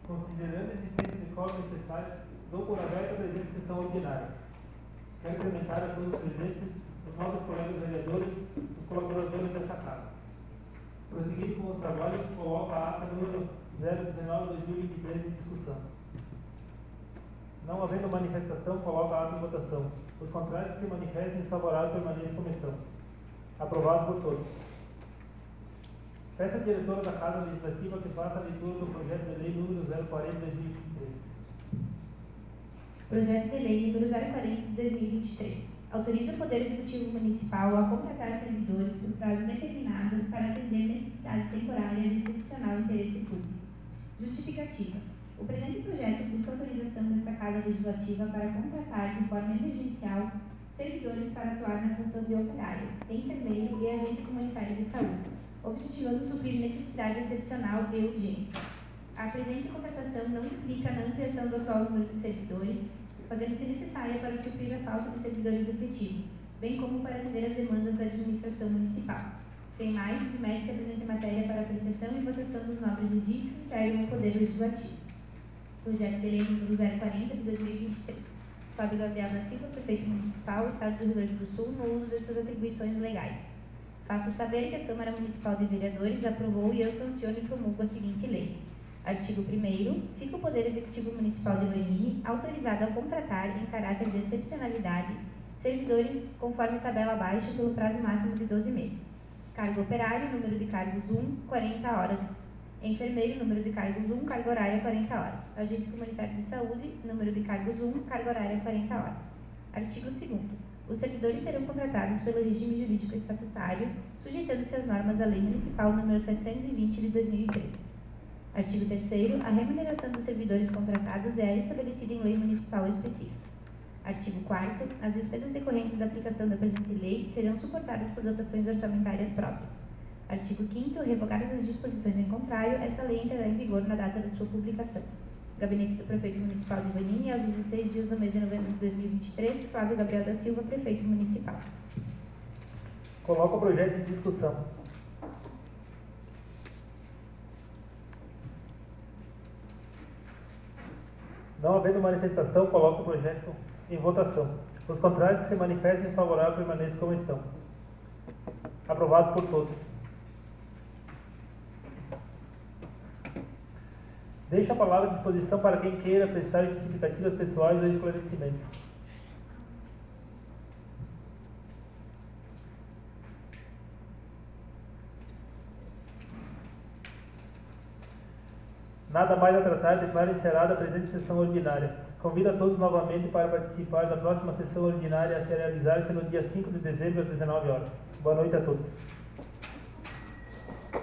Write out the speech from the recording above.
Considerando a existência de quórum necessário, dou por aberta a presente sessão ordinária. Quero implementar a todos os presentes, os novos colegas vereadores, os colaboradores desta casa. Prosseguindo com os trabalhos, coloco a ata número 019/2023 em discussão. Não havendo manifestação, coloco a ata em votação. Os contrários que se manifestem favorável permaneçam como estão. Aprovado por todos. Peço à diretora da Casa Legislativa que faça a leitura do projeto de lei número 040/2023. Projeto de lei número 040/2023. Autoriza o Poder Executivo Municipal a contratar servidores por prazo determinado para atender necessidade temporária de excepcional interesse público. Justificativa. O presente projeto busca autorização desta Casa Legislativa para contratar de forma emergencial servidores para atuar na função de operário, enfermeiro e agente comunitário de saúde, objetivando suprir necessidade excepcional e urgente. A presente contratação não implica na ampliação do atual número de servidores, fazendo-se necessária para suprir a falta de servidores efetivos, bem como para atender as demandas da administração municipal. Sem mais, submete-se a presente matéria para apreciação e votação dos nobres edis que integram o Poder Legislativo. Projeto de lei número 040/2023. Fábio Gabriel da Silva, prefeito municipal, Estado do Rio Grande do Sul, no uso de suas atribuições legais. Faço saber que a Câmara Municipal de Vereadores aprovou e eu sanciono e promulgo a seguinte lei. Artigo 1º. Fica o Poder Executivo Municipal de Vaini autorizado a contratar, em caráter de excepcionalidade, servidores conforme tabela abaixo pelo prazo máximo de 12 meses. Cargo operário, número de cargos 1, 40 horas. Enfermeiro, número de cargos 1, carga horária 40 horas. Agente comunitário de saúde, número de cargos 1, carga horária 40 horas. Artigo 2º. Os servidores serão contratados pelo regime jurídico estatutário, sujeitando-se às normas da Lei Municipal número 720 de 2003. Artigo 3º. A remuneração dos servidores contratados é estabelecida em lei municipal específica. Artigo 4º. As despesas decorrentes da aplicação da presente lei serão suportadas por dotações orçamentárias próprias. Artigo 5º. Revogadas as disposições em contrário, esta lei entrará em vigor na data da sua publicação. Gabinete do Prefeito Municipal de Vaini, aos 16 dias do mês de novembro de 2023, Flávio Gabriel da Silva, Prefeito Municipal. Coloco o projeto em discussão. Não havendo manifestação, coloco o projeto em votação. Os contrários que se manifestem favorável permaneçam como estão. Aprovado por todos. Deixo a palavra à disposição para quem queira prestar justificativas pessoais ou esclarecimentos. Nada mais a tratar, declaro encerrada a presente sessão ordinária. Convido a todos novamente para participar da próxima sessão ordinária a se realizar-se no dia 5 de dezembro às 19 horas. Boa noite a todos.